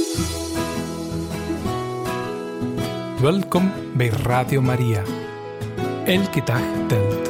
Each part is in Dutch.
Welkom bij Radio Maria. Elke dag telt.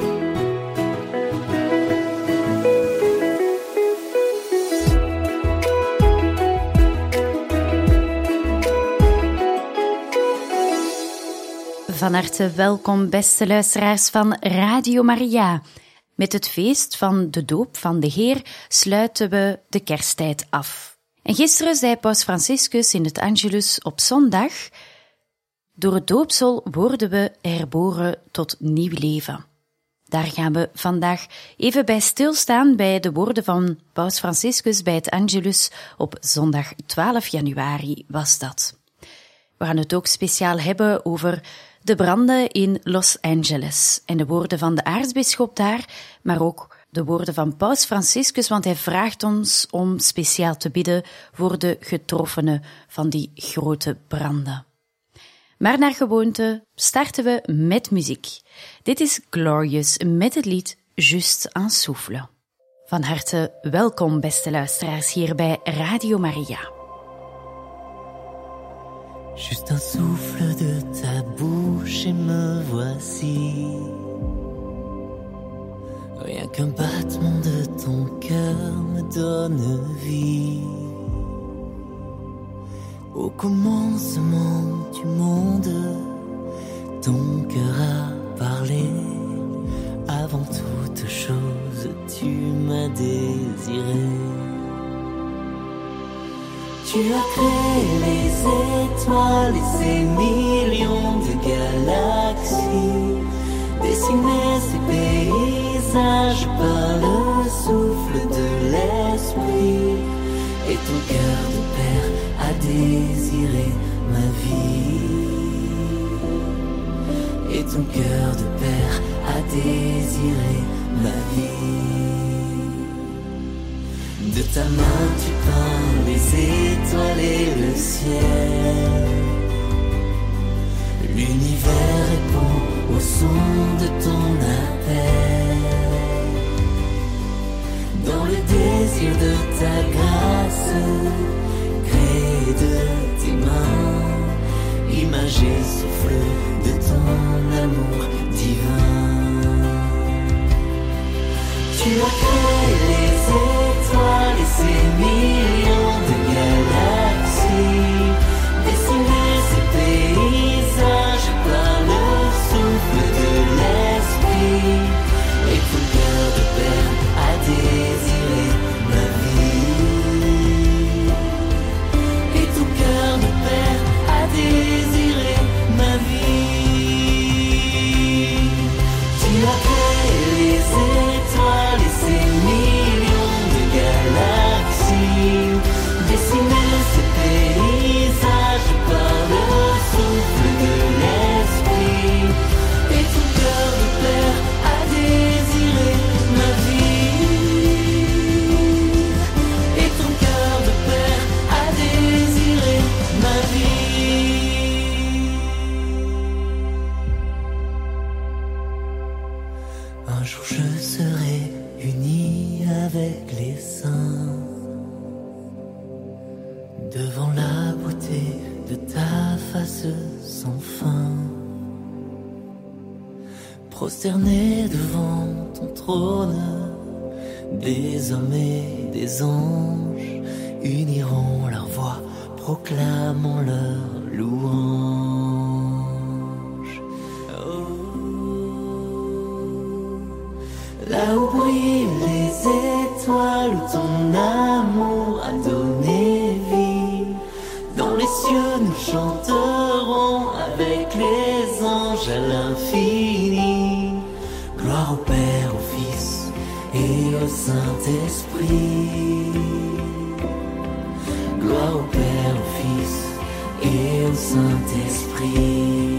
Van harte welkom, beste luisteraars van Radio Maria. Met het feest van de doop van de Heer sluiten we de kersttijd af. En gisteren zei Paus Franciscus in het Angelus op zondag: door het doopsel worden we herboren tot nieuw leven. Daar gaan we vandaag even bij stilstaan bij de woorden van Paus Franciscus bij het Angelus op zondag 12 januari was dat. We gaan het ook speciaal hebben over de branden in Los Angeles en de woorden van de aartsbisschop daar, maar ook de woorden van Paus Franciscus, want hij vraagt ons om speciaal te bidden voor de getroffenen van die grote branden. Maar naar gewoonte starten we met muziek. Dit is Glorious met het lied Juste un souffle. Van harte welkom, beste luisteraars, hier bij Radio Maria. Juste un souffle de ta bouche et me voici. Rien qu'un battement de ton cœur me donne vie. Au commencement du monde, ton cœur a parlé. Avant toute chose, tu m'as désiré. Tu as créé les étoiles et ces millions de galaxies, dessiné ces paysages par le souffle de l'esprit. Et ton cœur de père a désiré ma vie. Et ton cœur de père a désiré ma vie. De ta main tu peins les étoiles et le ciel. L'univers répond au son de ton appel. Dans le désir de ta grâce, créé de tes mains, image et souffle de ton amour divin. Tu as créé les étoiles et ces millions de galaxies, dessiné ces paysages par le souffle de l'esprit. Et ton cœur de père a désiré ma vie. Et ton cœur de père a désiré ma vie. Tu as créé les étoiles et ces millions de galaxies, dessiné ces paysages par le souffle de l'esprit. Et ton cœur de père a désiré ma vie. Et ton cœur de père a désiré ma vie. Un jour je serai uni avec les saints, devant la beauté de ta face sans fin, prosterné devant ton trône. Des hommes et des anges uniront leurs voix, proclamant leur louange. Là où brillent les étoiles, où ton amour a donné vie, dans les cieux nous chanterons avec les anges à l'infini. Gloire au Père, au Fils et au Saint-Esprit. Gloire au Père, au Fils et au Saint-Esprit.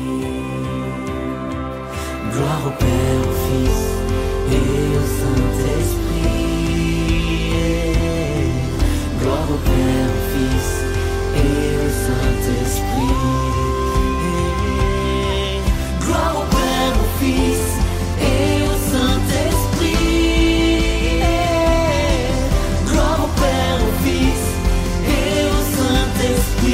Gloire au Père, au Fils et au Saint-Esprit. Gloire au Père, au Fils et au Saint-Esprit. Gloire au Père, au Fils et au Saint-Esprit. Gloire au Père, au Fils et au Saint-Esprit.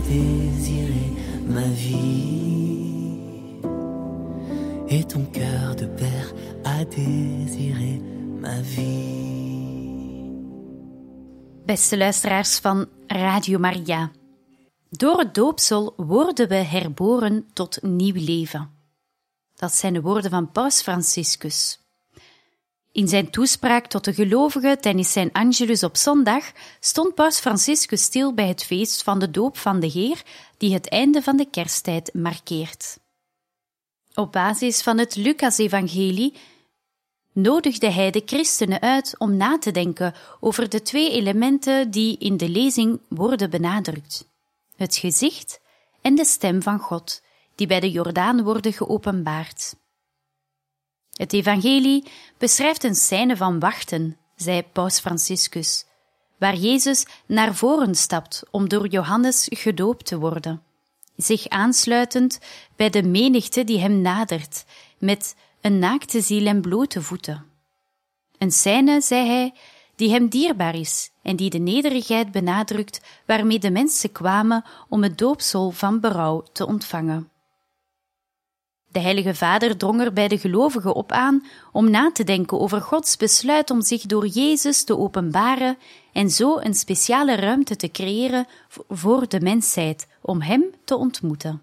désiré ma vie. Et ton cœur de père a désiré ma vie. Beste luisteraars van Radio Maria. Door het doopsel worden we herboren tot nieuw leven. Dat zijn de woorden van Paus Franciscus. In zijn toespraak tot de gelovigen tijdens zijn Angelus op zondag stond Paus Franciscus stil bij het feest van de doop van de Heer, die het einde van de kersttijd markeert. Op basis van het Lucas-evangelie nodigde hij de christenen uit om na te denken over de twee elementen die in de lezing worden benadrukt: het gezicht en de stem van God, die bij de Jordaan worden geopenbaard. Het evangelie beschrijft een scène van wachten, zei Paus Franciscus, waar Jezus naar voren stapt om door Johannes gedoopt te worden, zich aansluitend bij de menigte die hem nadert, met een naakte ziel en blote voeten. Een scène, zei hij, die hem dierbaar is en die de nederigheid benadrukt waarmee de mensen kwamen om het doopsel van berouw te ontvangen. De Heilige Vader drong er bij de gelovigen op aan om na te denken over Gods besluit om zich door Jezus te openbaren en zo een speciale ruimte te creëren voor de mensheid, om Hem te ontmoeten.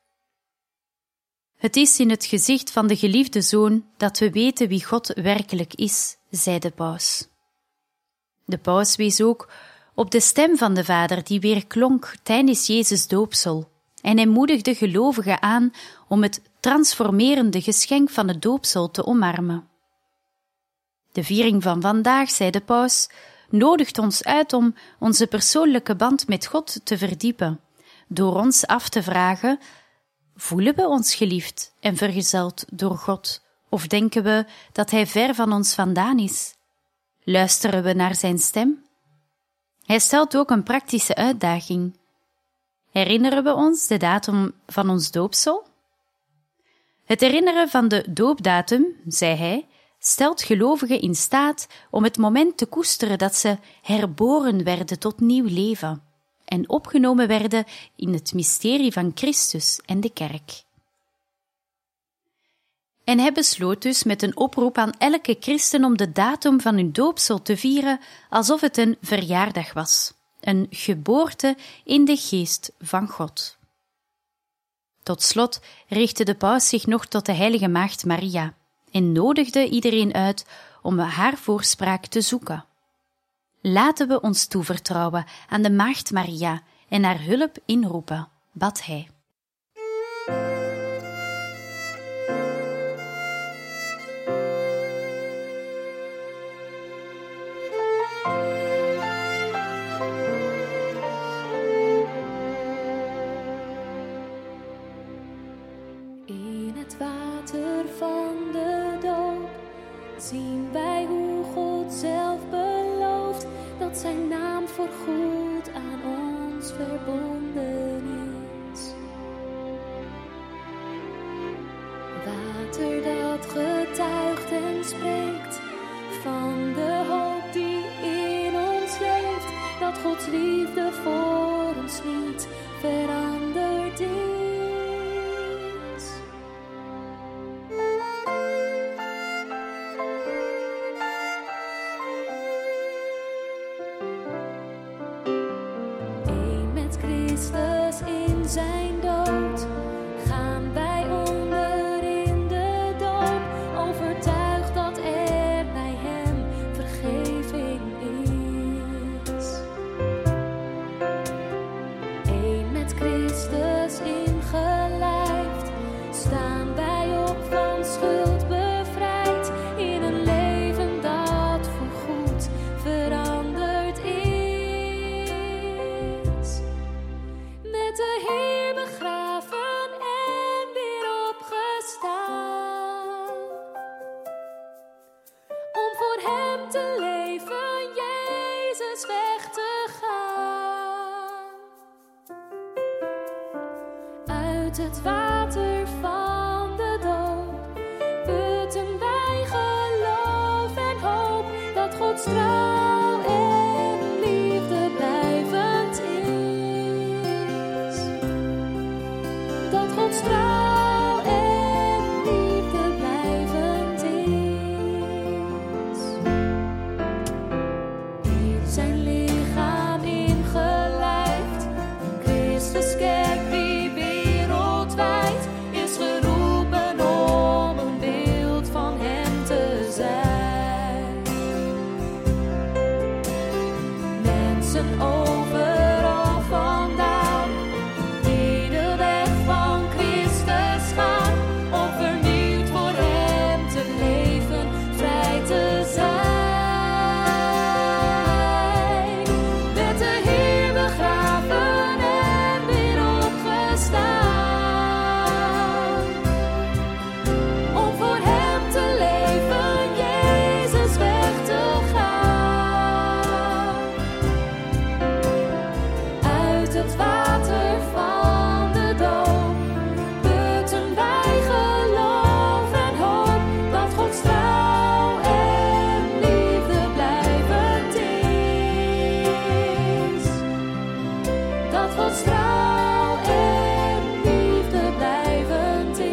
Het is in het gezicht van de geliefde Zoon dat we weten wie God werkelijk is, zei de paus. De paus wees ook op de stem van de Vader die weer klonk tijdens Jezus' doopsel, en hij moedigde gelovigen aan om het transformerende geschenk van het doopsel te omarmen. De viering van vandaag, zei de paus, nodigt ons uit om onze persoonlijke band met God te verdiepen, door ons af te vragen: voelen we ons geliefd en vergezeld door God, of denken we dat Hij ver van ons vandaan is? Luisteren we naar Zijn stem? Hij stelt ook een praktische uitdaging. Herinneren we ons de datum van ons doopsel? Het herinneren van de doopdatum, zei hij, stelt gelovigen in staat om het moment te koesteren dat ze herboren werden tot nieuw leven en opgenomen werden in het mysterie van Christus en de kerk. En hij besloot dus met een oproep aan elke christen om de datum van hun doopsel te vieren alsof het een verjaardag was, een geboorte in de geest van God. Tot slot richtte de paus zich nog tot de heilige maagd Maria en nodigde iedereen uit om haar voorspraak te zoeken. Laten we ons toevertrouwen aan de maagd Maria en haar hulp inroepen, bad hij. In het water van de doop zien wij hoe God zelf belooft dat zijn naam voorgoed aan ons verbonden is. Water dat getuigt en spreekt van de hoop die in ons leeft, dat Gods liefde voor ons niet veranderd is. Christus in zijn dood gaan wij onder in de doop, overtuigd dat er bij hem vergeving is. Eén met Christus ingelijfd staan wij op van schuld bevrijd in een leven dat voorgoed veranderd is. Met de Heer begraven en weer opgestaan, om voor hem te leven, Jezus weg te gaan. Uit het water van de doop putten wij geloof en hoop dat Gods trouw en liefde blijvend is. mensen overal vandaan, die de weg van Christus gaan, om vernieuwd voor hem te leven, vrij te zijn. Met de Heer begraven en weer opgestaan, om voor hem te leven, Jezus weg te gaan. Uit het water van de doop putten wij geloof en hoop, dat Gods trouw en liefde blijvend is. Dat Gods trouw en liefde blijvend is.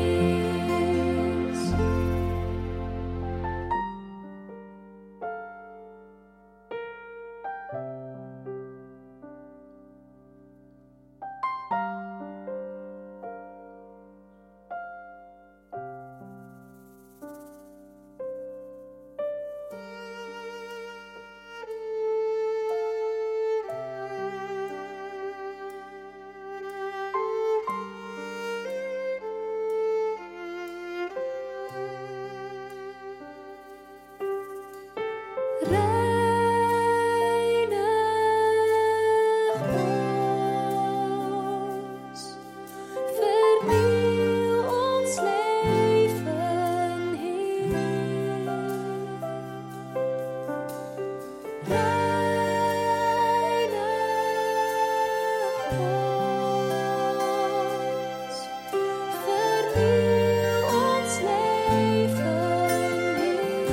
Reinig ons, vernieuw ons leven, Heer. Reinig ons, vernieuw ons leven, Heer.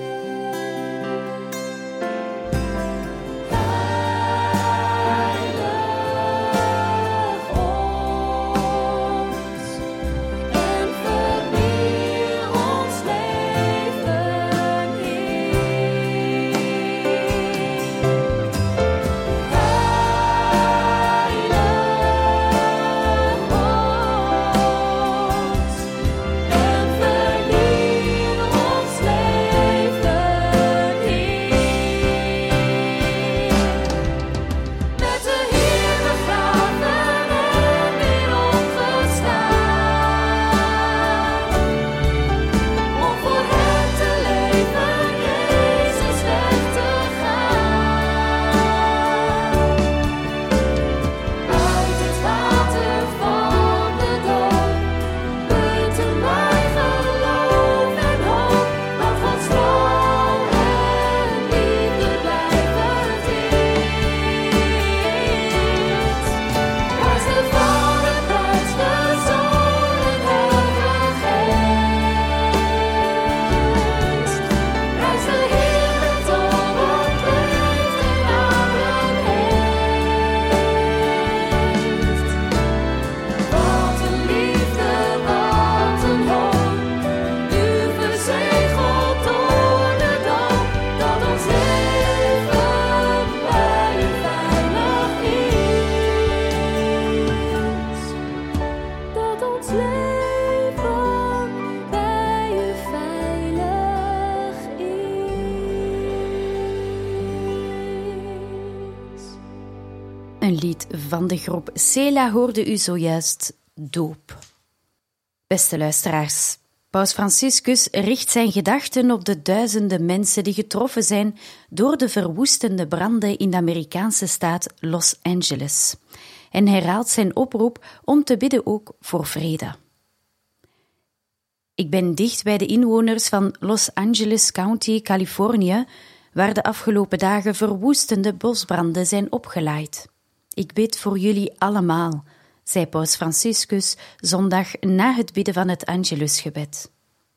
Een lied van de groep Sela hoorde u zojuist, Doop. Beste luisteraars, Paus Franciscus richt zijn gedachten op de duizenden mensen die getroffen zijn door de verwoestende branden in de Amerikaanse staat Los Angeles en herhaalt zijn oproep om te bidden ook voor vrede. Ik ben dicht bij de inwoners van Los Angeles County, Californië, waar de afgelopen dagen verwoestende bosbranden zijn opgelaaid. Ik bid voor jullie allemaal, zei Paus Franciscus zondag na het bidden van het Angelusgebed.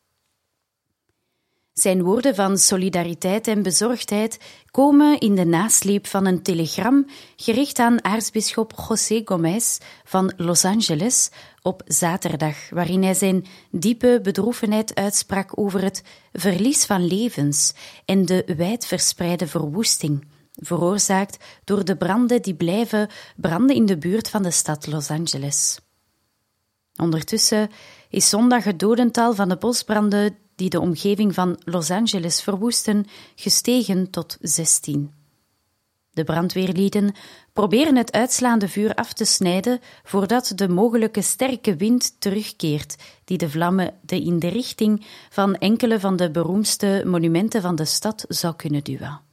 Zijn woorden van solidariteit en bezorgdheid komen in de nasleep van een telegram gericht aan aartsbisschop José Gomez van Los Angeles op zaterdag, waarin hij zijn diepe bedroefenheid uitsprak over het verlies van levens en de wijdverspreide verwoesting, veroorzaakt door de branden die blijven branden in de buurt van de stad Los Angeles. Ondertussen is zondag het dodental van de bosbranden die de omgeving van Los Angeles verwoesten gestegen tot 16. De brandweerlieden proberen het uitslaande vuur af te snijden voordat de mogelijke sterke wind terugkeert, die de vlammen in de richting van enkele van de beroemdste monumenten van de stad zou kunnen duwen.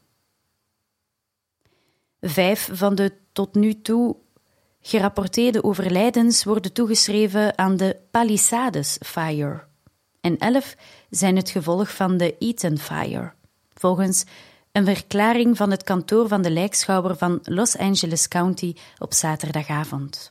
5 van de tot nu toe gerapporteerde overlijdens worden toegeschreven aan de Palisades Fire en 11 zijn het gevolg van de Eaton Fire, volgens een verklaring van het kantoor van de lijkschouwer van Los Angeles County op zaterdagavond.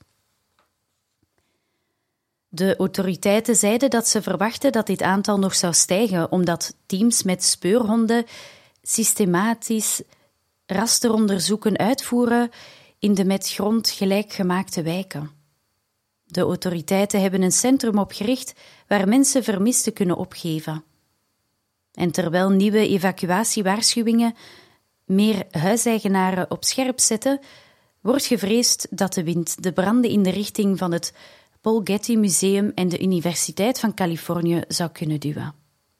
De autoriteiten zeiden dat ze verwachten dat dit aantal nog zou stijgen, omdat teams met speurhonden systematisch rasteronderzoeken uitvoeren in de met grond gelijkgemaakte wijken. De autoriteiten hebben een centrum opgericht waar mensen vermisten kunnen opgeven. En terwijl nieuwe evacuatiewaarschuwingen meer huiseigenaren op scherp zetten, wordt gevreesd dat de wind de branden in de richting van het Paul Getty Museum en de Universiteit van Californië zou kunnen duwen.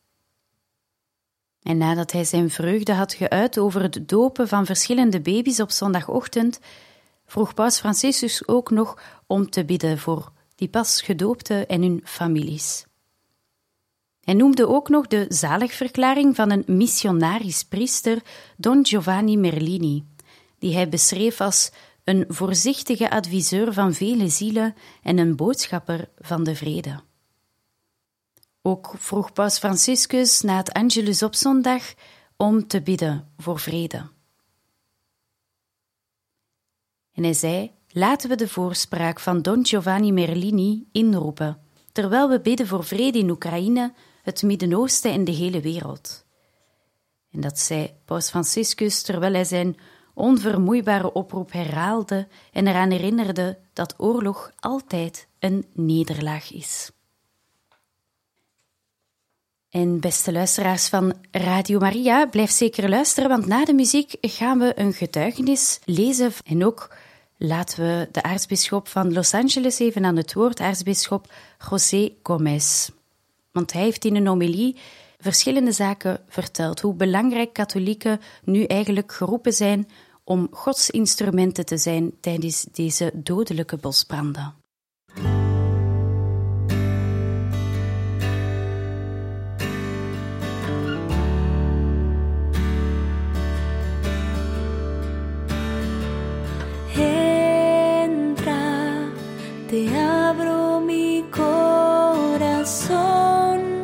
En nadat hij zijn vreugde had geuit over het dopen van verschillende baby's op zondagochtend, vroeg paus Franciscus ook nog om te bidden voor die pas gedoopten en hun families. Hij noemde ook nog de zaligverklaring van een missionarisch priester, Don Giovanni Merlini, die hij beschreef als een voorzichtige adviseur van vele zielen en een boodschapper van de vrede. Ook vroeg paus Franciscus na het Angelus op zondag om te bidden voor vrede. En hij zei: laten we de voorspraak van Don Giovanni Merlini inroepen, terwijl we bidden voor vrede in Oekraïne, het Midden-Oosten en de hele wereld. En dat zei paus Franciscus terwijl hij zijn onvermoeibare oproep herhaalde en eraan herinnerde dat oorlog altijd een nederlaag is. En beste luisteraars van Radio Maria, blijf zeker luisteren, want na de muziek gaan we een getuigenis lezen en ook laten we de aartsbisschop van Los Angeles even aan het woord, aartsbisschop José Gómez. Want hij heeft in een homilie verschillende zaken verteld, hoe belangrijk katholieken nu eigenlijk geroepen zijn om Gods instrumenten te zijn tijdens deze dodelijke bosbranden. Entra, te abro mi corazón.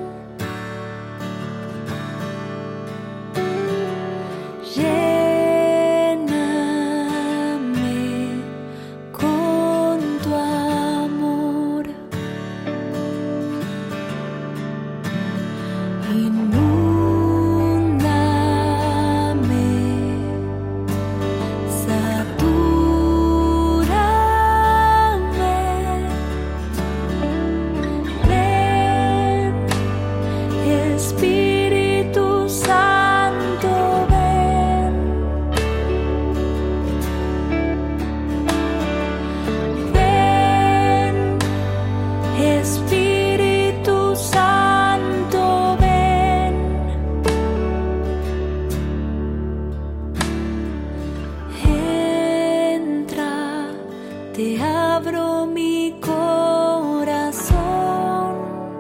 Te abro mi corazón.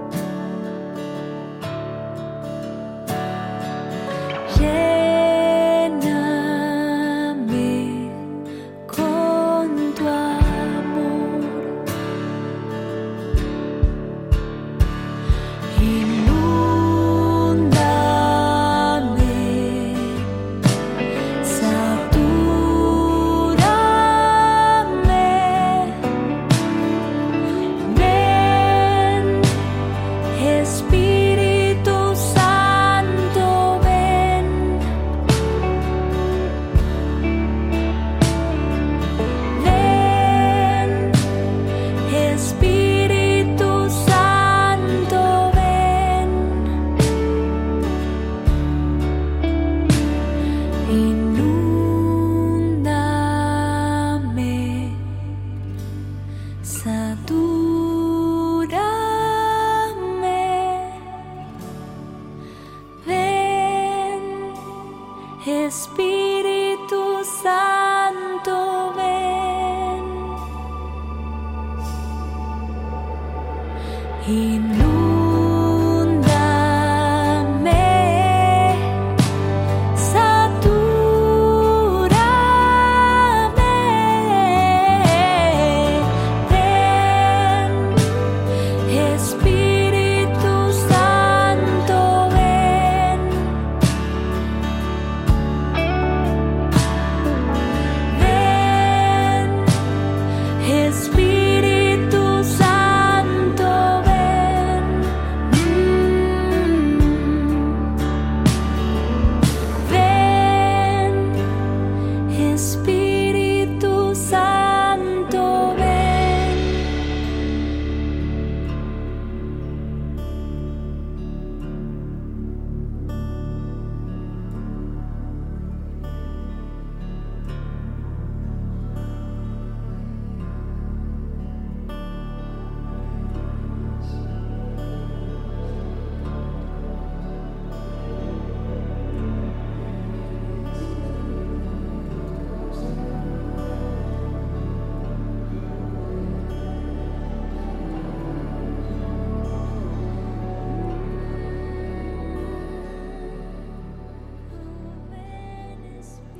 Lléname con tu amor. Inúndame, satúrame.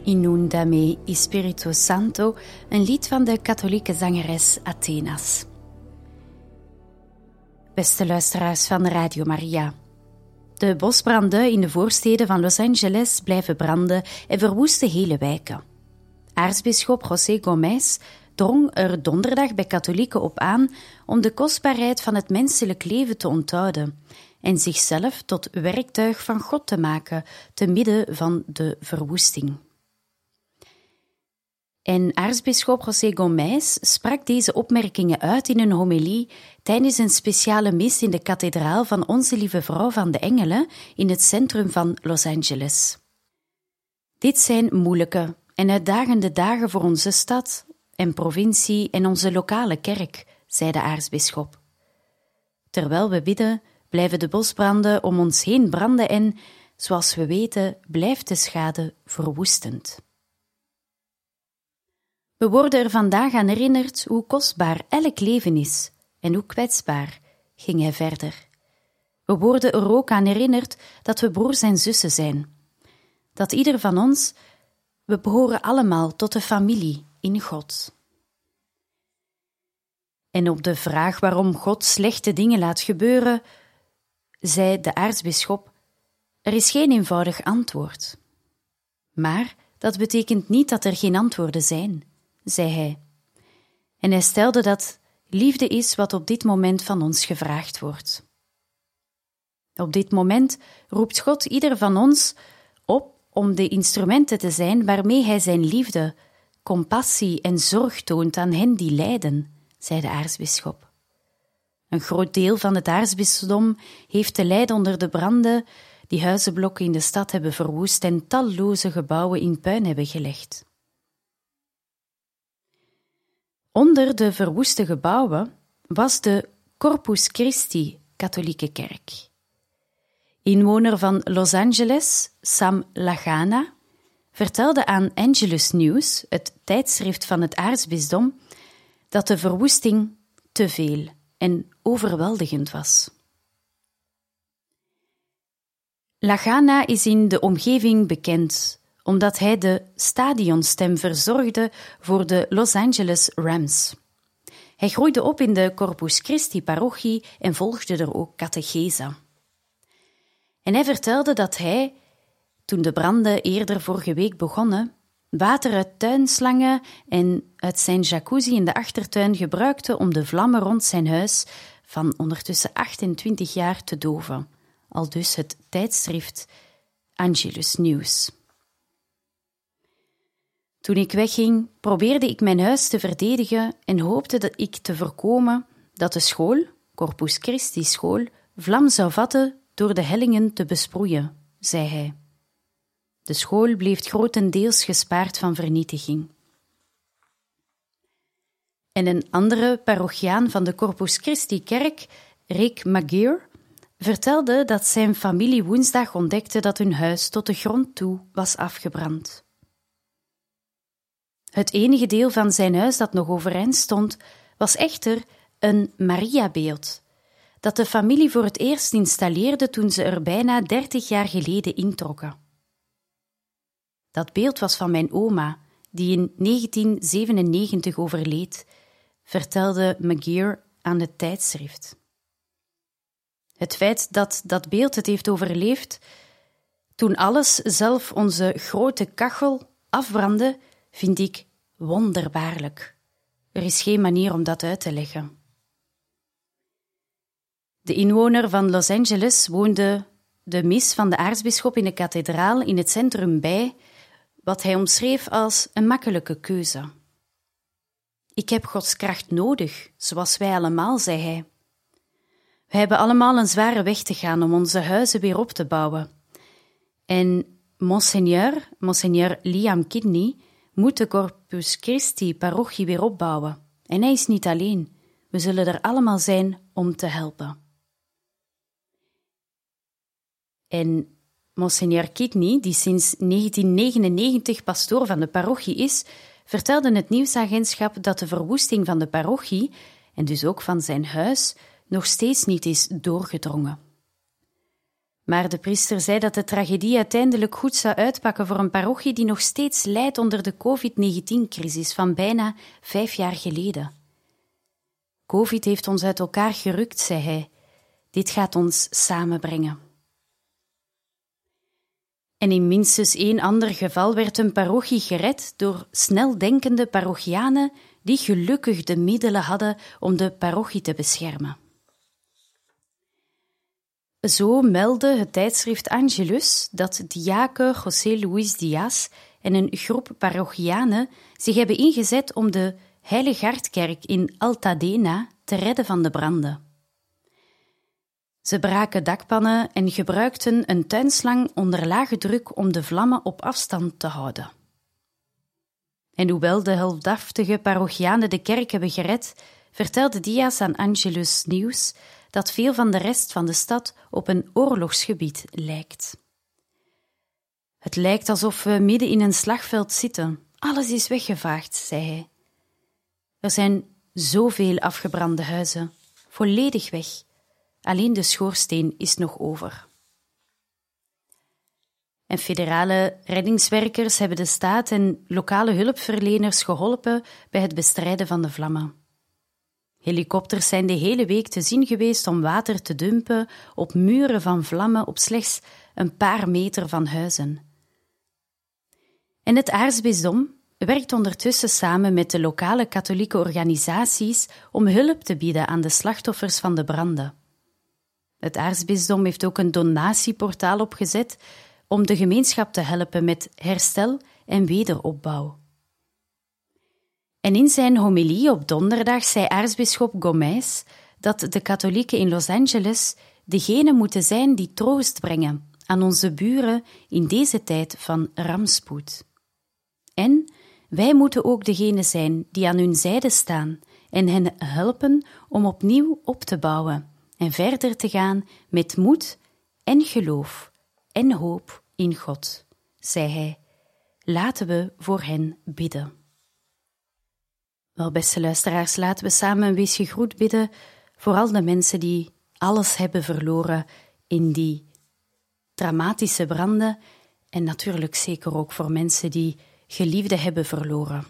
Inundame Espiritu Santo, een lied van de katholieke zangeres Athenas. Beste luisteraars van Radio Maria. De bosbranden in de voorsteden van Los Angeles blijven branden en verwoesten hele wijken. Aartsbisschop José Gómez drong er donderdag bij katholieken op aan om de kostbaarheid van het menselijk leven te onthouden en zichzelf tot werktuig van God te maken te midden van de verwoesting. En aartsbisschop José Gómez sprak deze opmerkingen uit in een homilie tijdens een speciale mis in de kathedraal van Onze Lieve Vrouw van de Engelen in het centrum van Los Angeles. Dit zijn moeilijke en uitdagende dagen voor onze stad en provincie en onze lokale kerk, zei de aartsbisschop. Terwijl we bidden, blijven de bosbranden om ons heen branden en, zoals we weten, blijft de schade verwoestend. We worden er vandaag aan herinnerd hoe kostbaar elk leven is en hoe kwetsbaar, ging hij verder. We worden er ook aan herinnerd dat we broers en zussen zijn. Dat ieder van ons, we behoren allemaal tot de familie in God. En op de vraag waarom God slechte dingen laat gebeuren, zei de aartsbisschop, er is geen eenvoudig antwoord. Maar dat betekent niet dat er geen antwoorden zijn, zei hij. En hij stelde dat liefde is wat op dit moment van ons gevraagd wordt. Op dit moment roept God ieder van ons op om de instrumenten te zijn waarmee hij zijn liefde, compassie en zorg toont aan hen die lijden, zei de aartsbisschop. Een groot deel van het aartsbisdom heeft te lijden onder de branden die huizenblokken in de stad hebben verwoest en talloze gebouwen in puin hebben gelegd. Onder de verwoeste gebouwen was de Corpus Christi katholieke kerk. Inwoner van Los Angeles, Sam Lagana, vertelde aan Angelus News, het tijdschrift van het aartsbisdom, dat de verwoesting te veel en overweldigend was. Lagana is in de omgeving bekend omdat hij de stadionstem verzorgde voor de Los Angeles Rams. Hij groeide op in de Corpus Christi-parochie en volgde er ook catechese. En hij vertelde dat hij, toen de branden eerder vorige week begonnen, water uit tuinslangen en uit zijn jacuzzi in de achtertuin gebruikte om de vlammen rond zijn huis van ondertussen 28 jaar te doven, aldus het tijdschrift Angelus News. Toen ik wegging, probeerde ik mijn huis te verdedigen en hoopte dat ik te voorkomen dat de school, Corpus Christi school, vlam zou vatten door de hellingen te besproeien, zei hij. De school bleef grotendeels gespaard van vernietiging. En een andere parochiaan van de Corpus Christi kerk, Rick Magier, vertelde dat zijn familie woensdag ontdekte dat hun huis tot de grond toe was afgebrand. Het enige deel van zijn huis dat nog overeind stond, was echter een Mariabeeld, dat de familie voor het eerst installeerde toen ze er bijna 30 jaar geleden introkken. Dat beeld was van mijn oma, die in 1997 overleed, vertelde Magier aan het tijdschrift. Het feit dat dat beeld het heeft overleefd, toen alles, zelf onze grote kachel, afbrandde, vind ik wonderbaarlijk. Er is geen manier om dat uit te leggen. De inwoner van Los Angeles woonde de mis van de aartsbisschop in de kathedraal in het centrum bij, wat hij omschreef als een makkelijke keuze. Ik heb Gods kracht nodig, zoals wij allemaal, zei hij. We hebben allemaal een zware weg te gaan om onze huizen weer op te bouwen. En Monseigneur Liam Kidney moet de Corpus Christi parochie weer opbouwen. En hij is niet alleen. We zullen er allemaal zijn om te helpen. En Monseigneur Kidney, die sinds 1999 pastoor van de parochie is, vertelde het nieuwsagentschap dat de verwoesting van de parochie, en dus ook van zijn huis, nog steeds niet is doorgedrongen. Maar de priester zei dat de tragedie uiteindelijk goed zou uitpakken voor een parochie die nog steeds lijdt onder de COVID-19-crisis van bijna 5 jaar geleden. Covid heeft ons uit elkaar gerukt, zei hij. Dit gaat ons samenbrengen. En in minstens 1 ander geval werd een parochie gered door sneldenkende parochianen die gelukkig de middelen hadden om de parochie te beschermen. Zo meldde het tijdschrift Angelus dat diaken José Luis Diaz en een groep parochianen zich hebben ingezet om de Heiligaardkerk in Altadena te redden van de branden. Ze braken dakpannen en gebruikten een tuinslang onder lage druk om de vlammen op afstand te houden. En hoewel de heldhaftige parochianen de kerk hebben gered, vertelde Diaz aan Angelus Nieuws dat veel van de rest van de stad op een oorlogsgebied lijkt. Het lijkt alsof we midden in een slagveld zitten. Alles is weggevaagd, zei hij. Er zijn zoveel afgebrande huizen, volledig weg. Alleen de schoorsteen is nog over. En federale reddingswerkers hebben de staat en lokale hulpverleners geholpen bij het bestrijden van de vlammen. Helikopters zijn de hele week te zien geweest om water te dumpen op muren van vlammen op slechts een paar meter van huizen. En het aartsbisdom werkt ondertussen samen met de lokale katholieke organisaties om hulp te bieden aan de slachtoffers van de branden. Het aartsbisdom heeft ook een donatieportaal opgezet om de gemeenschap te helpen met herstel en wederopbouw. En in zijn homilie op donderdag zei aartsbisschop Gomez dat de katholieken in Los Angeles degenen moeten zijn die troost brengen aan onze buren in deze tijd van rampspoed. En wij moeten ook degenen zijn die aan hun zijde staan en hen helpen om opnieuw op te bouwen en verder te gaan met moed en geloof en hoop in God, zei hij. Laten we voor hen bidden. Wel, beste luisteraars, laten we samen een wees gegroet bidden voor al de mensen die alles hebben verloren in die dramatische branden en natuurlijk zeker ook voor mensen die geliefden hebben verloren.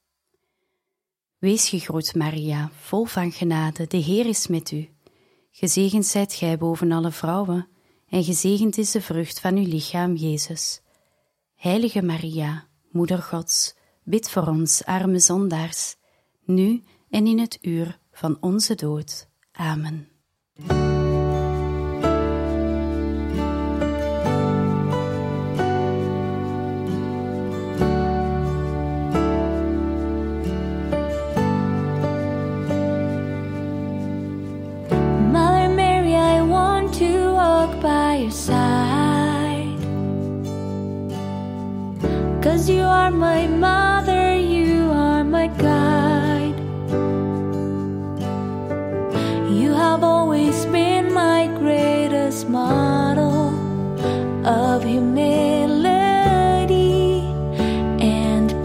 Wees gegroet, Maria, vol van genade, de Heer is met u. Gezegend zijt gij boven alle vrouwen, en gezegend is de vrucht van uw lichaam, Jezus. Heilige Maria, Moeder Gods, bid voor ons, arme zondaars, nu en in het uur van onze dood. Amen. By your side, 'cause you are my mother, you are my guide. You have always been my greatest model of humility and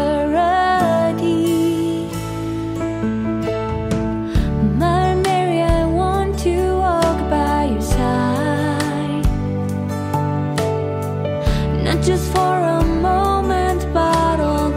purity. Mother Mary, I want to walk by your side, not just for a moment, but all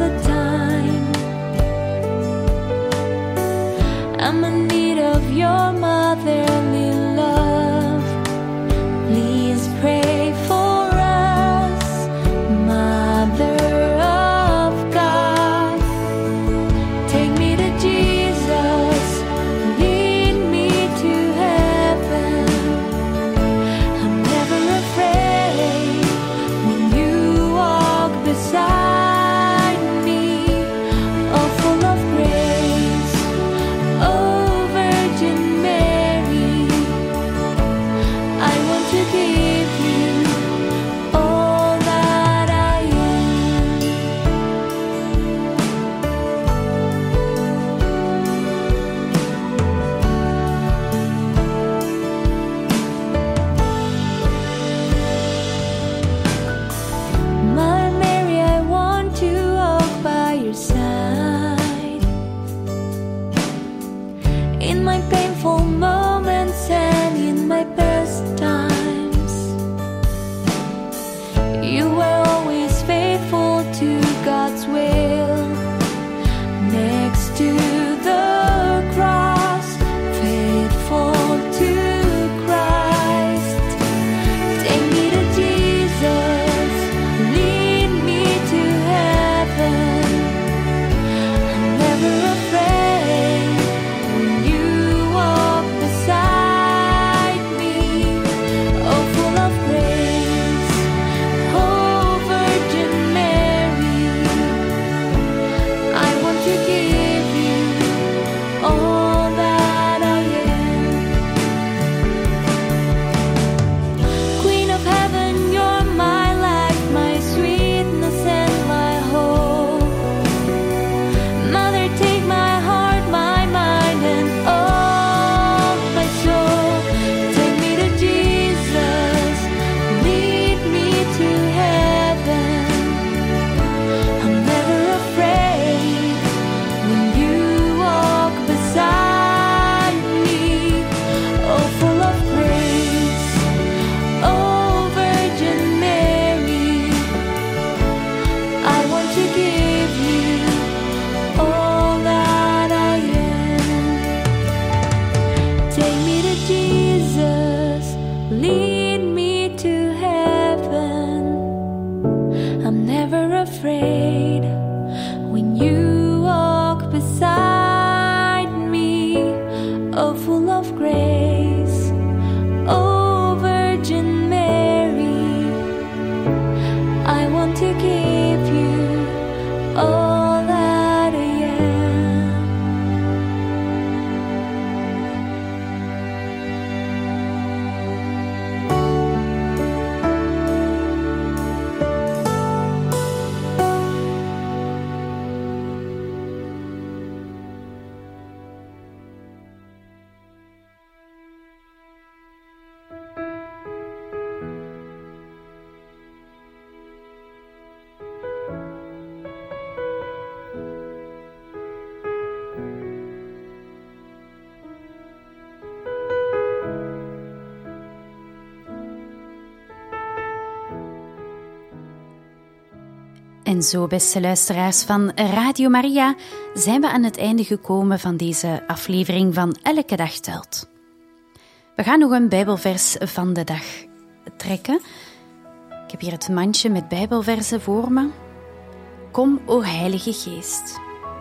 En zo, beste luisteraars van Radio Maria, zijn we aan het einde gekomen van deze aflevering van Elke Dag Telt. We gaan nog een Bijbelvers van de dag trekken. Ik heb hier het mandje met Bijbelversen voor me. Kom, o Heilige Geest.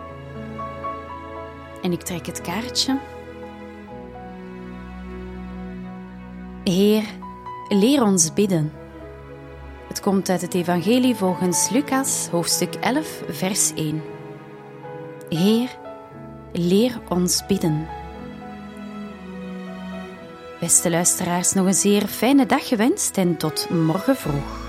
En ik trek het kaartje. Heer, leer ons bidden. Het komt uit het Evangelie volgens Lucas, hoofdstuk 11, vers 1. Heer, leer ons bidden. Beste luisteraars, nog een zeer fijne dag gewenst en tot morgen vroeg.